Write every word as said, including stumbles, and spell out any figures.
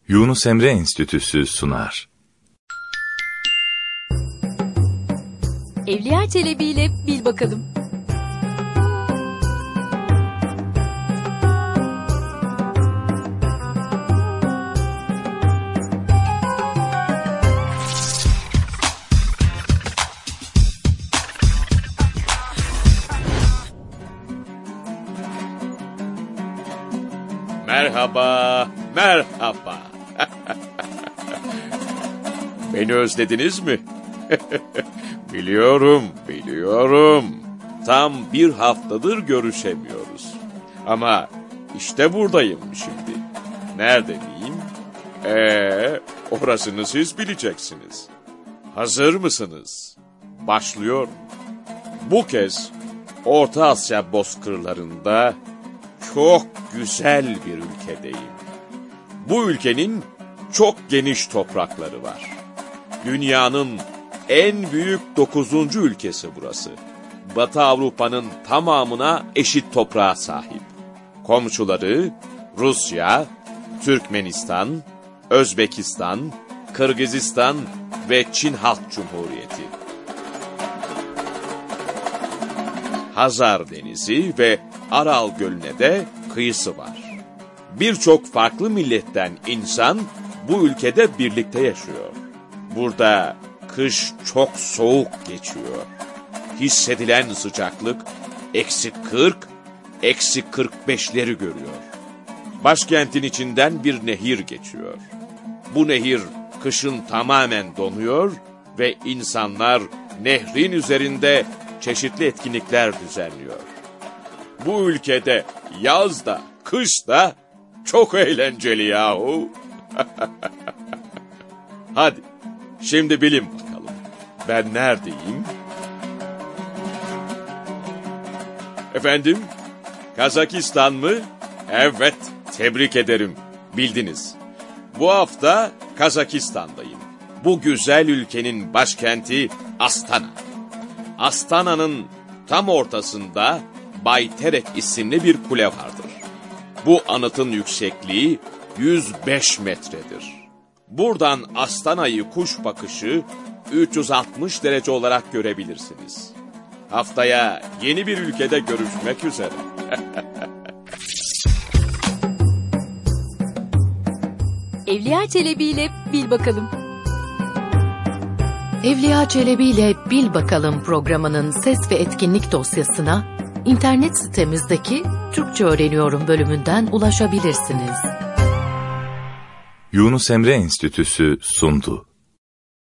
Yunus Emre Enstitüsü sunar. Evliya Çelebi ile Bil Bakalım. Merhaba, merhaba. Beni özlediniz mi? Biliyorum, biliyorum. Tam bir haftadır görüşemiyoruz. Ama işte buradayım şimdi. Nerede diyeyim? Ee, orasını siz bileceksiniz. Hazır mısınız? Başlıyorum. Bu kez Orta Asya bozkırlarında çok güzel bir ülkedeyim. Bu ülkenin çok geniş toprakları var. Dünyanın en büyük dokuzuncu ülkesi burası. Batı Avrupa'nın tamamına eşit toprağa sahip. Komşuları Rusya, Türkmenistan, Özbekistan, Kırgızistan ve Çin Halk Cumhuriyeti. Hazar Denizi ve Aral Gölü'ne de kıyısı var. Birçok farklı milletten insan bu ülkede birlikte yaşıyor. Burada kış çok soğuk geçiyor. Hissedilen sıcaklık eksi kırk, eksi kırk beşleri görüyor. Başkentin içinden bir nehir geçiyor. Bu nehir kışın tamamen donuyor ve insanlar nehrin üzerinde çeşitli etkinlikler düzenliyor. Bu ülkede yaz da kış da çok eğlenceli yahu. Hadi şimdi bilin bakalım. Ben neredeyim? Efendim? Kazakistan mı? Evet, tebrik ederim. Bildiniz. Bu hafta Kazakistan'dayım. Bu güzel ülkenin başkenti Astana. Astana'nın tam ortasında Bayterek isimli bir kule vardır. Bu anıtın yüksekliği yüz beş metredir. Buradan Astana'yı kuş bakışı üç yüz altmış derece olarak görebilirsiniz. Haftaya yeni bir ülkede görüşmek üzere. Evliya Çelebi ile Bil Bakalım. Evliya Çelebi ile Bil Bakalım programının ses ve etkinlik dosyasına internet sitemizdeki Türkçe Öğreniyorum bölümünden ulaşabilirsiniz. Yunus Emre Enstitüsü sundu.